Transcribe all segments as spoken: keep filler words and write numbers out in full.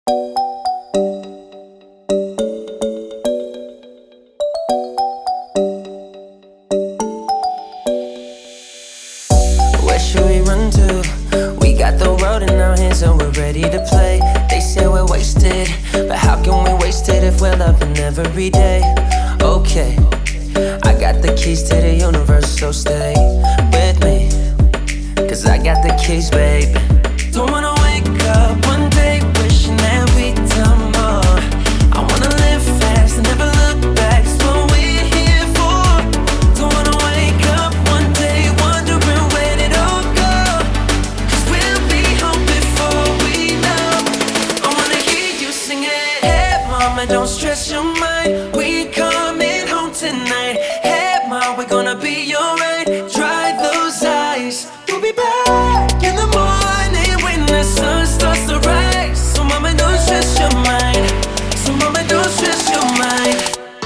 Where should we run to? We got the world in our hands and we're ready to play. They say we're wasted, but how can we waste it if we're loving every day? Okay, I got the keys to the universe, so stay with me, cause I got the keys, babe. Don't wanna wake up one day wishing that we'd done more. I wanna live fast and never look back, it's what we're here for. Don't wanna wake up one day wondering where did it all go, cause we'll be home before we know. I wanna hear you sing it. Hey mama, don't stress your mind, we coming home tonight. Hey mom, we're gonna be alright. Dry those eyes, we'll be back in the morning when the sun starts to rise. So mama, don't stress your mind. So mama, don't stress your mind.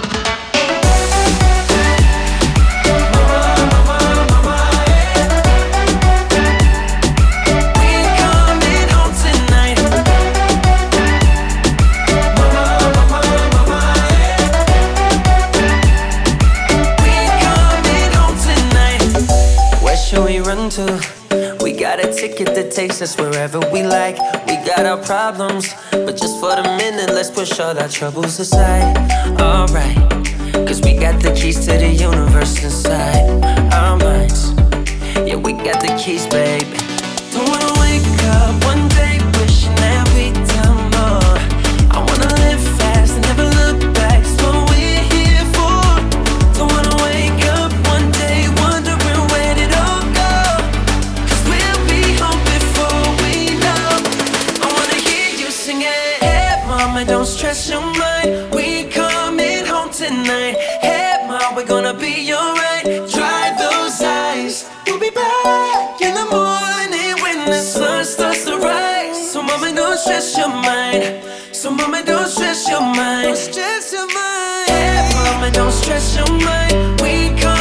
To. We got a ticket that takes us wherever we like. We got our problems, but just for the minute, let's push all our troubles aside. Alright, cause we got the keys to the universe inside our minds. Yeah, we got the keys, babe. Don't wanna wake up one day wishing that we'd done more. I wanna live fast and never look back, it's what we're here for. Don't wanna wake up one day wondering where did all go, cause we'll be home before we know. I wanna hear you sing it. Hey mama, don't stress your mind, we coming home tonight. Hey mom, we're gonna be alright. Dry those eyes, we'll be back in the morning when the sun starts to rise. So mama, don't stress your mind. So mama, don't stress your mind. Don't stress your mind. Hey mama, don't stress your mind, we come